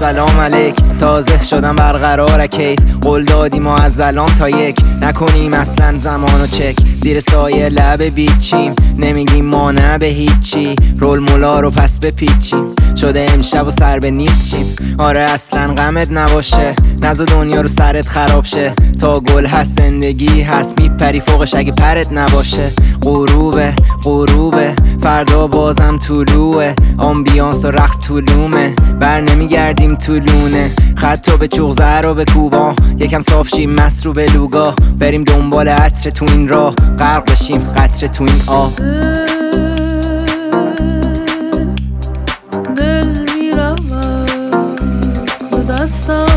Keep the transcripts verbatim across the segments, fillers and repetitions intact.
سلام علیک. تازه شدم برقرار کیف، قول دادی ما از الان تا یک نکنیم اصلا زمانو چک. زیر سایه لب بیچیم، نمیگیم ما نه به هیچی. رول مولا رو پس بپیچیم، شده امشب و سر به نیست چیم. آره اصلا غمت نباشه، نزا دنیا رو سرت خراب شه. تا گل هست زندگی هست، میپری فوقش اگه پرت نباشه. غروبه غروبه فردا بازم طلوعه، آمبیانس و رقص طولومه، بر نمیگردیم طولونه. خطا به چغزه رو به کوبا، یکم صاف شیم مست رو به لوگا. بریم دنبال عطر تو این راه، غرق بشیم قطره تو این آب. دل میرود ز دستم،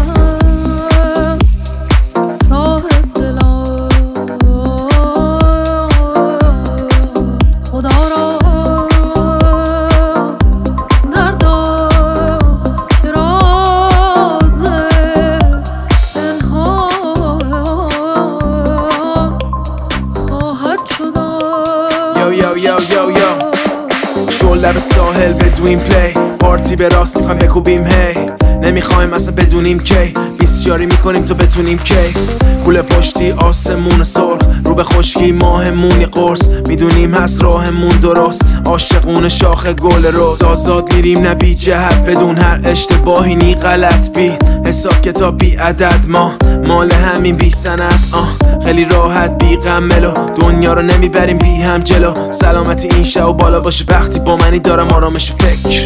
صاحب دلم خدا را دردم که راز پنهان خواهد شدن. یو یو یو یو یو شل لب ساحل بدویم پلی، پارتی به راست میخوایم بکوبیم هی. نمیخوایم اصلا بدونیم کی، بیسیاری میکنیم تو بتونیم کی. کوله پشتی آسمون سرخ، رو به خشکی ماهمونی قرص. میدونیم هست راهمون درست، عاشقون شاخ گل روز. آزاد میریم نه بی جهت، بدون هر اشتباهی نی غلط بی حساب کتاب بی عدد. ما مال همین بی سند، آه خیلی راحت بی غم ملو. دنیا رو نمیبریم بی هم جلو، سلامتی این شب و بالا باشه وقتی با منی دارم آرامش فکر.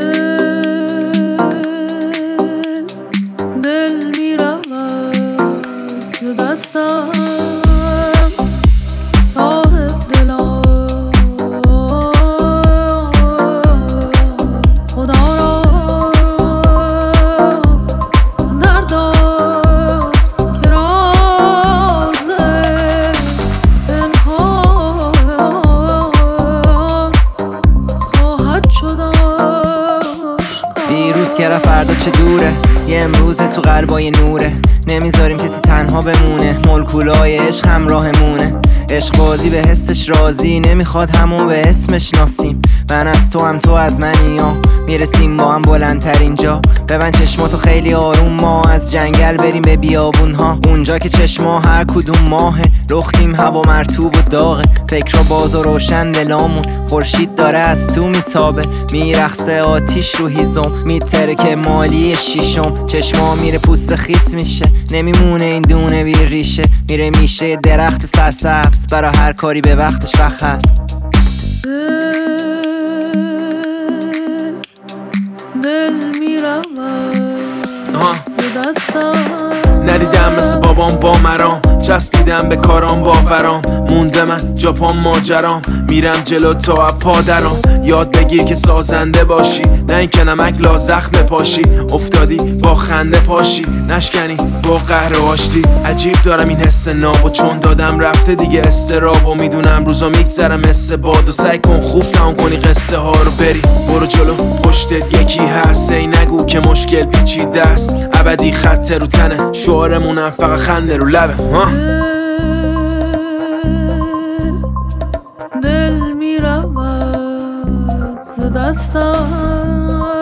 دل میرود ز دستم، صاحب دلم خدا را دردم که راز پنهان خواهد شدن. دیروز که رفت فردا چه دوره، یه امروز تو قلبای نوره. نمیذاریم کسی تنها بمونه، مولکولای عشق همراهمونه. عشق بازی به حسش راضی، نمیخواد همو به اسمش ناسیم. من از تو هم تو از منی، ها میرسیم با هم بلندتر اینجا. ببند چشماتو خیلی آروم، ما از جنگل بریم به بیابون ها. اونجا که چشما هر کدوم ماهه، لختیم هوا مرطوب و داغه. فکرها باز و روشن دلامون، خورشید داره از تو میتابه. میرخصه آتیش رو هیزم، میتره که مالی شیشم. چشما میره پوست خیس میشه، نمیمونه این دونه بی ریشه. میره میشه درخت سرسبز، برا هر کاری به وقتش وقت هست. دل میرود ز دستم، ندیدم مثل بابام با مرام، چسبیدم به کارام باورام. مونده من جاپام ماجرام، میرم جلو تا پا درام. یاد بگیر که سازنده باشی، نه این که نمک لا زخم پاشی. افتادی با خنده پاشی، نشکنی با قهر و آشتی. عجیب دارم این حس ناب، و چون دادم رفته دیگه استراب. و میدونم روزا میگذرم مثل باد، و سعی کن خوب تمام کنی قصه ها رو. بری برو جلو پشتت یکی هست، ای نگو که مشکل پیچیده است. ابدی خط رو تنه، شعارمونم فقط خنده رو لبه. دل میرود ز دستم،